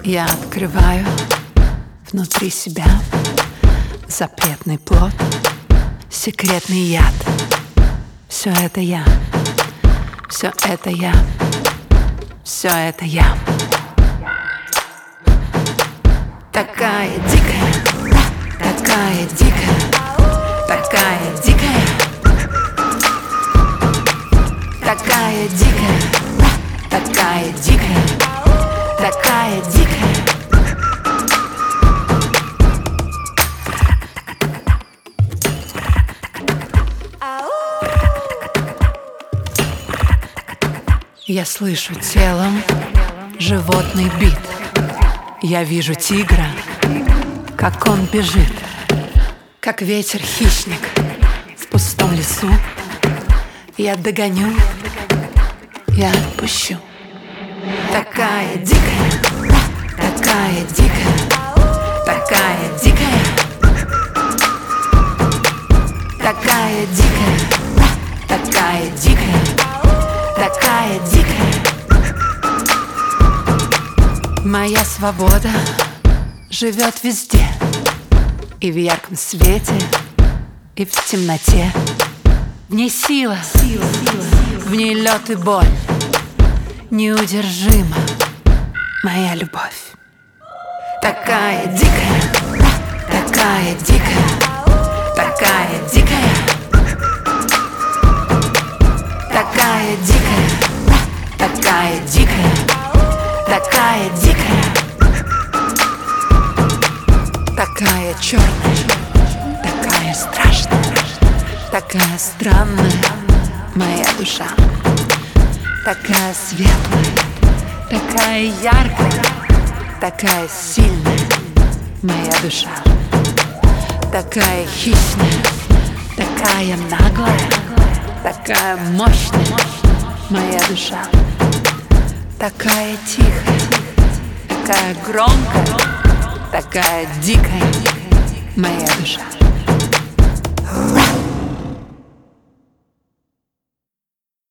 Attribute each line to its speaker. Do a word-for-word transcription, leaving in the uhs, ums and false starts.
Speaker 1: Я открываю внутри себя запретный плод, секретный яд. Все это я, все это я, все это я. Такая дикая, такая дикая, такая дикая, такая дикая, такая дикая, такая дикая. Я слышу телом животный бит. Я вижу тигра, как он бежит, как ветер хищник в пустом лесу. Я догоню, я отпущу. Такая дикая, такая дикая, такая дикая, такая дикая, такая дикая, такая дикая. Моя свобода живет везде, и в ярком свете, и в темноте. В ней сила, в ней лед и боль, неудержима моя любовь. Такая дикая, такая дикая, такая дикая, такая дикая, такая дикая, такая дикая, такая черная, такая страшная, такая странная моя душа. Такая светлая, такая яркая, такая сильная моя душа. Такая хищная, такая наглая, такая мощная моя душа. Такая тихая, такая громкая, такая дикая моя душа.